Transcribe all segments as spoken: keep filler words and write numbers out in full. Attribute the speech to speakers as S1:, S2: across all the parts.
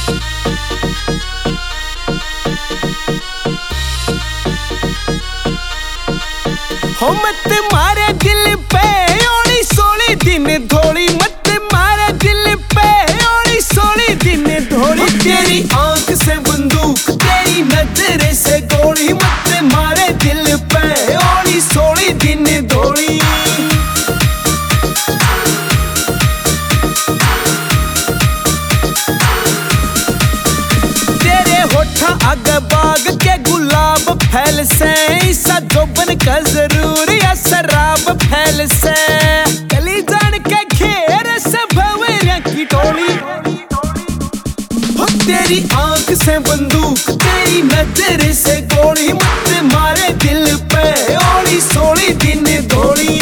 S1: हो मत मारे दिल पे ओली सोली दिन धोली, मत मारे दिल पे ओली सोली दिन धोली। तेरी आंख से बंदूक तेरी नजर से गोली, मत मारे दिल पे ओली सोली दिन धोली। तेरे होठा आग बाग के गुलाब फैल से, ईसा जोबन का जरूर या शराब फैल से। कली जान के घेर से भंवरिया की टोली, हो तेरी आंख से बंदूक तेरी नजर से गोली, मत मारे दिल पे ओली सोली दिन धोली।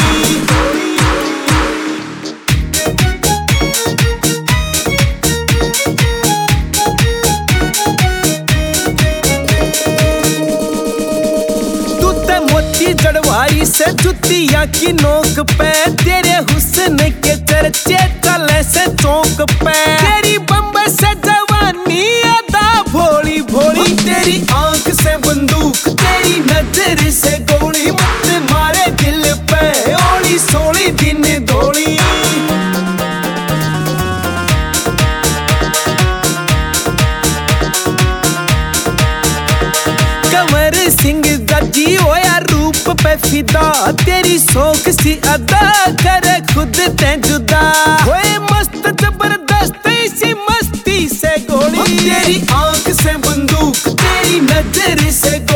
S1: जड़वाई से जुतिया की नोक पे, तेरे हुस्न के चर्चे चले से चौक पे। तेरी बम्बई से जवानी अदा भोली भोली, तेरी आंख से बंदूक तेरी नजर से गोली, मत मारे दिल पे ओली सोली दिन धोली। कंवर सिंह जजी होया रूप पे फिदा, तेरी शौक सी अदा करे खुद ते जुदा। होए मस्त जबरदस्त इसी मस्ती से गोली, तेरी आंख से बंदूक तेरी नजर से